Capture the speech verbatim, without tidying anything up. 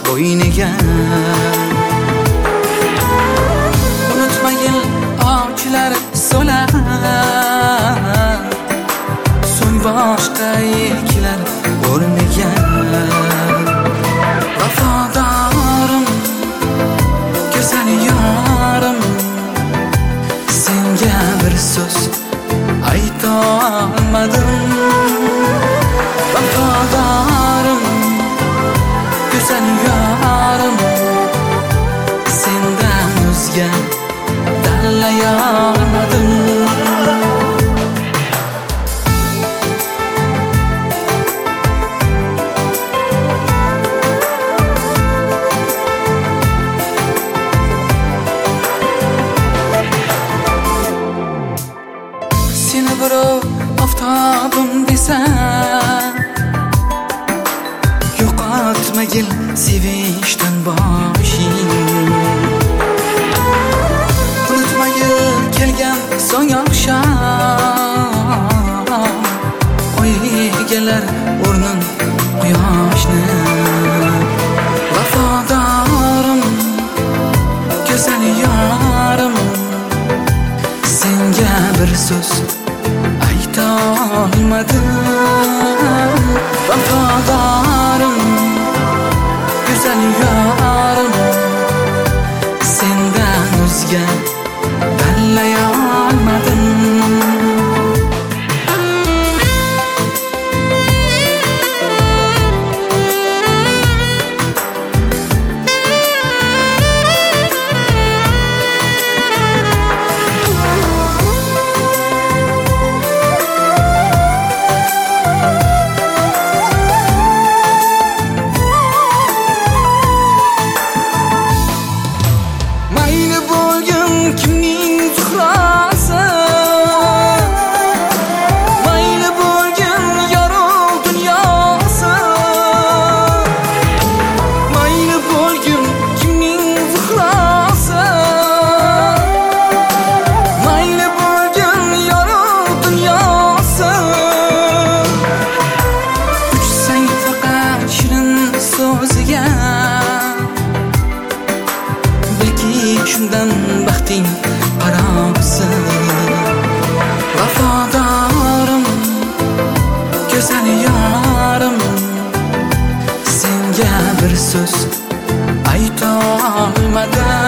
bo'yniga. Unutmagin ovchilar so'lar, so'ng boshqa eklar o'rniga. Vafodorim, go'zal yorim, senga bir so'z aytolmadim. Vafodorim, go'zal yorim, sendan o'zga tanlayolmadim. Seni birov oftobim desa, yo'qotmagil sevishdan boshing. Unutmagil kelgan so'ng oqshom, oy egalar o'rnin quyoshni. Vafodorim, go'zal yorim, senga bir so'z aytolmadim. Vafodorim, go'zal yorim, sendan o'zga tanlayolmadim. Shundan baxting qarobsin. Vafodorim, go'zal yorim, senga bir so'z aytolmadim.